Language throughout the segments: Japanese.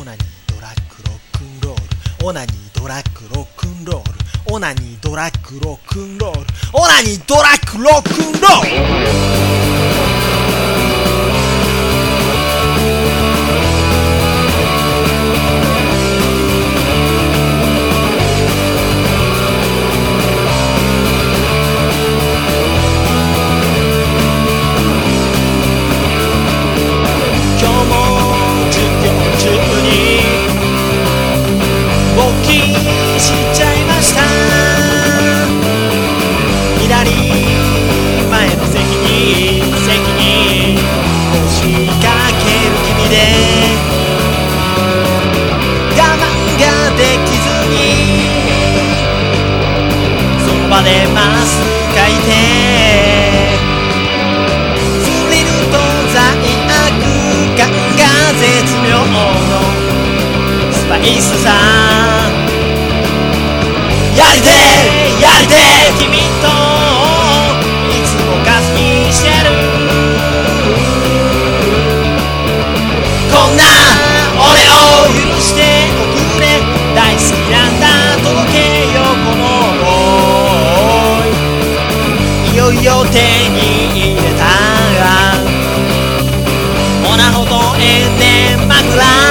ナニードラッグロックンロール、オナニードラッグロックンロール、オナニードラッグロックンロール、オナニードラッグロックンロール。しちゃいました。左前の席に腰掛ける君で我慢ができずにその場でマス書いてスリルと罪悪感が絶妙のスパイスさ。やりて君といつもガスにしてる。こんな俺を許しておくれ。大好きなんだ届けよこの想い。いよいよ手に入れたオナホとエンデン枕。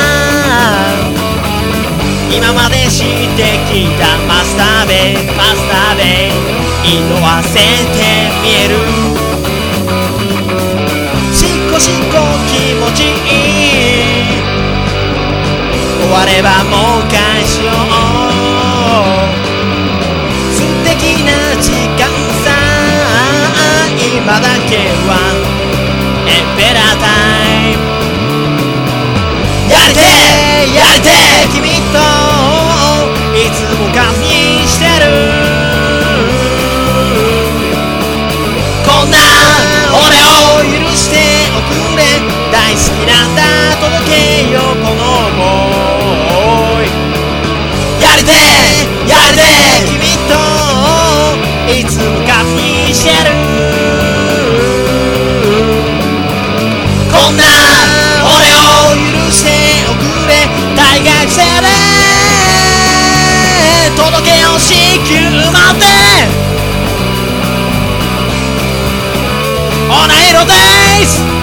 今まで知ってきたマスターベイ色あせて見える。しこしこ気持ちいい。終わればもう返しよう。素敵な時間さ。今だけはエンペラータイム。やりて君といつもガスにしてる。こんな俺を許しておくれ。大好きなんだ届けよこの想い。やりて君といつもガスにしてる。こんな俺を許しておくれ。大学生で届けよ支給まで。オナイロです。